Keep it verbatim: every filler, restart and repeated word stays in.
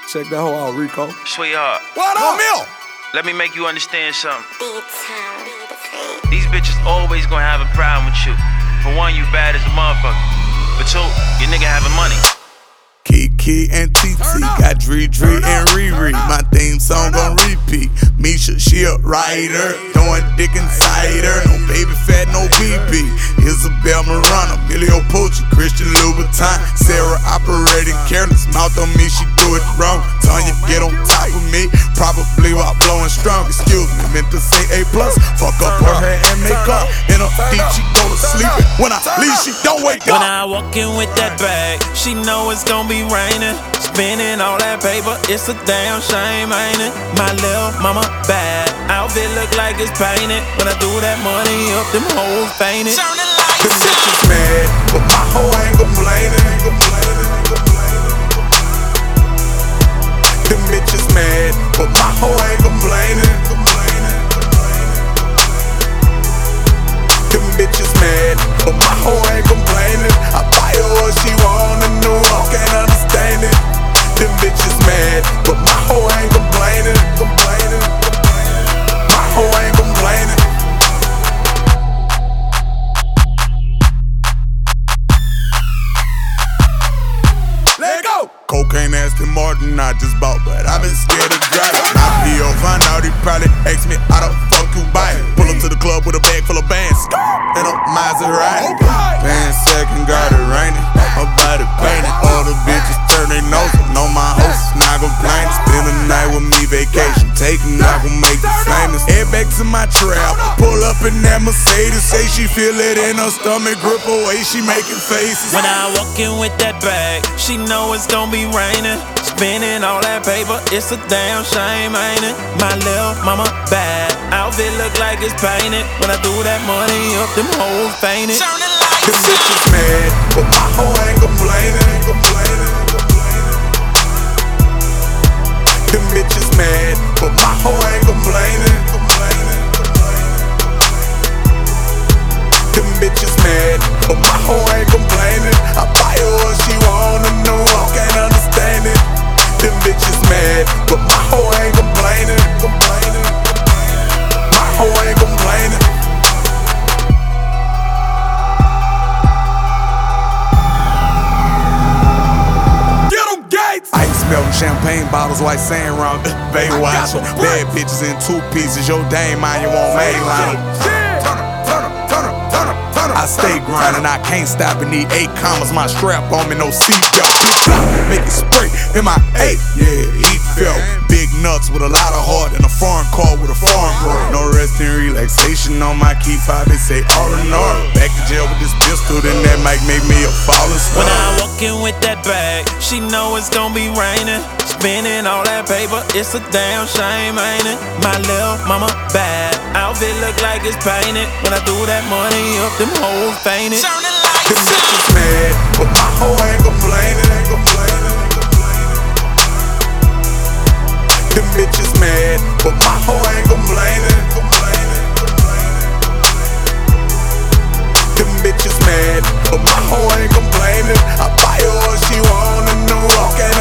Check that hoe out, Rico. Sweetheart. What up, Mill? Let me make you understand something. These bitches always gonna have a problem with you. For one, you bad as a motherfucker. For two, your nigga having money. Kiki and T T got Dree Dree and Riri. My theme song gon' repeat. Misha, she a writer, throwing dick inside her. No baby fat, no B B. Isabel Marana, Emilio Pucci, Christian Louboutin. Sarah operating careless, mouth on me, she do it wrong. Tanya get on top of me, probably while blowing strong. Excuse me, meant to say A plus. Fuck up her hair and makeup. In a deep, she go to sleep. When I leave, she don't wake up. When I walk in with that bag, she know it's gon' be raining. Spending all that paper, it's a damn shame, ain't it? My little mama bad, outfit look like it's painted. When I do that money up, them hoes fainted. The bitch is mad, but my hoe ain't complaining. The bitch is mad, but my hoe ain't complaining. The bitch is mad, but my hoe ain't complaining. I buy her what she want and no one can't understand it. The bitch is mad, but my hoe ain't complaining. Complaining. My hoe ain't complaining. Let go! Cocaine Aston Martin I just bought, but I been scared to drive it. My P O find out he probably asked me how the fuck you buy it. Pull up to the club with a bag full of bands and a Maserati. Van second got it raining, my body painted. All the bitches turn their nose up, know my host is not complaining. Spend the night with me, vacation, taking not gon' make you famous. Head back to my trap, pull up in that Mercedes. Say she feel it in her stomach, grip away, she making faces. When I walk in with that bag, she know it's gon' be raining. Spending all that paper, it's a damn shame, ain't it? My little mama bad, outfit look like it's painted. When I do that money up, them hoes fainted. The bitch is mad, but my hoe ain't complaining. The bitch is mad, but my hoe ain't complaining. The bitch is mad, but my hoe ain't complaining. I buy her what she want and no one can't understand it. The bitch is mad, but my hoe ain't complaining. Complaining. My hoe ain't complaining. Ice melting champagne bottles, white sand round Baywatch. Bad bitches in two pieces, your dame mind, you won't mainline. I stay grinding, I can't stop and need eight commas. My strap on me, no seatbelt. Make it spray in my eight, yeah, heat felt. Big nuts with a lot of heart and a foreign car with a foreign girl. No rest and relaxation on my key fob, they say R and R. Back to jail with this pistol, then that might make me a falling star. When I walk in with that bag, she know it's gon' be raining. Spending all that paper, it's a damn shame, ain't it? My little mama bad, outfit look like it's painted. When I do that money up, them hoes fainted. The bitch is mad, but my hoe ain't complaining. The bitch is mad, but my hoe ain't complaining. The bitch is mad, but my hoe ain't complaining. I buy her what she want and no one can't